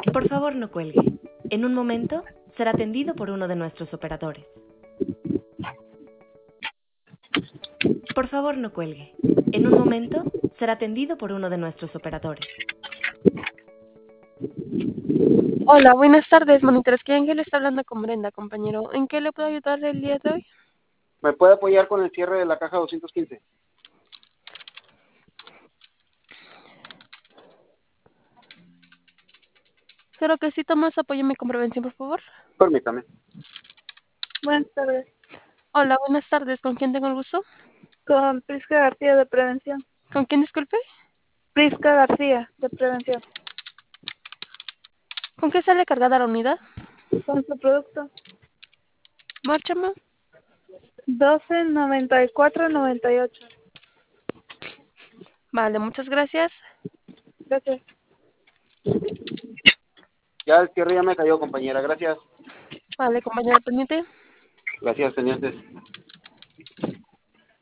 Por favor, no cuelgue. En un momento será atendido por uno de nuestros operadores. Por favor, no cuelgue. En un momento será atendido por uno de nuestros operadores. Hola, buenas tardes, monitores. ¿Qué Ángel está hablando con Brenda, compañero? ¿En qué le puedo ayudar el día de hoy? ¿Me puede apoyar con el cierre de la caja 215? Claro que sí, Tomás, apóyeme con prevención, por favor. Permítame. Buenas tardes. Hola, buenas tardes. ¿Con quién tengo el gusto? Con Prisca García de Prevención. ¿Con quién, disculpe? Prisca García de Prevención. ¿Con qué sale cargada la unidad? Con su producto Márchame. 129498. Vale, muchas gracias. Gracias. Ya el cierre ya me cayó, compañera. Gracias. Vale, compañero pendiente. Gracias, tenientes.